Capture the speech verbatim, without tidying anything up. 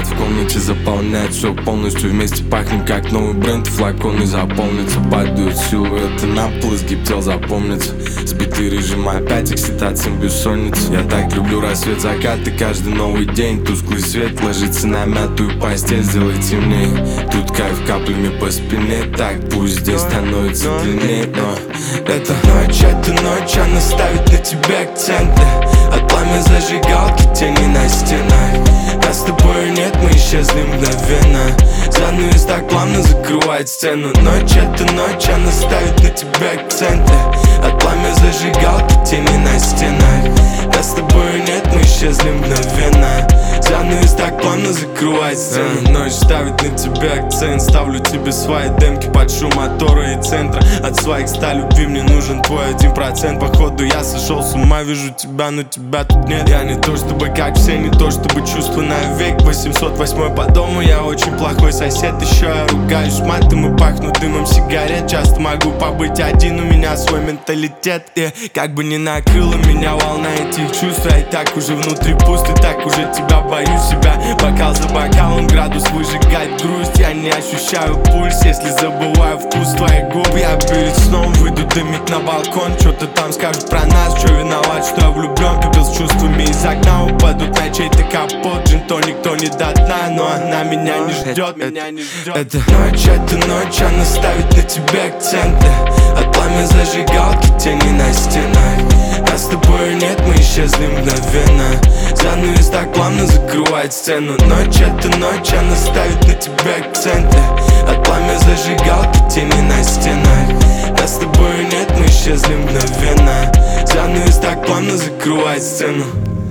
в комнате заполняет все полностью. Вместе пахнем как новый бренд, флаконы заполнятся. Падают силуэты на пол, изгиб тел запомнится. Сбитый режим опять, эксцитациям бессонница. Я так люблю рассвет, закат и каждый новый день. Тусклый свет ложится на мятую постель, сделай темней. Тут кайф каплями по спине, так пусть здесь становится длинней. Но это ночь, это ночь, она ставит на тебя акценты. От пламя зажигалки, тени на стенах. А с тобою нет, мы исчезли мгновенно. Занавес так плавно закрывает сцену. Ночь, это ночь, она ставит на тебя акценты. От пламя зажигалки, тени на стенах. А с тобою нет, мы исчезли мгновенно. Занавес так плавно закрывает сцену. Ночь ставит на тебя акцент. Ставлю тебе свои демки под шум мотора и центра. От своих ста любви мне нужен твой один процент. Походу я сошел с ума, вижу тебя, но тебя тут нет. Я не то чтобы как все, не то чтобы чувства навек. Восемьсот восьмой по дому, я очень плохой сосед. Еще я ругаюсь матом и пахну дымом сигарет. Часто могу побыть один, у меня свой менталитет. И как бы ни накрыла меня волна этих чувств, я и так уже внутри пуст, и так уже тебя боюсь себя. Бокал за бокалом, градус выжигает грусть. Я не ощущаю пульс, если забываю вкус твоих губ. Я перед сном выйду дымить на балкон. Что-то там скажут про нас, что виноват, что я влюблен. Пепел с чувствами из окна упадут на чей-то капот. Джин-то никто не до дна, но она меня не ждет, меня не ждет. Это ночь, это ночь, она ставит на тебя акценты. От пламя зажигалки, тени на стенах. А с тобою нет, мы исчезли мгновенно. Занавес так плавно закрывает сцену. Ночь, это ночь, она ставит на тебя акценты. От пламя зажигалки, тени на стенах. А с тобою нет, мы исчезли мгновенно. Занавес так плавно закрывает сцену.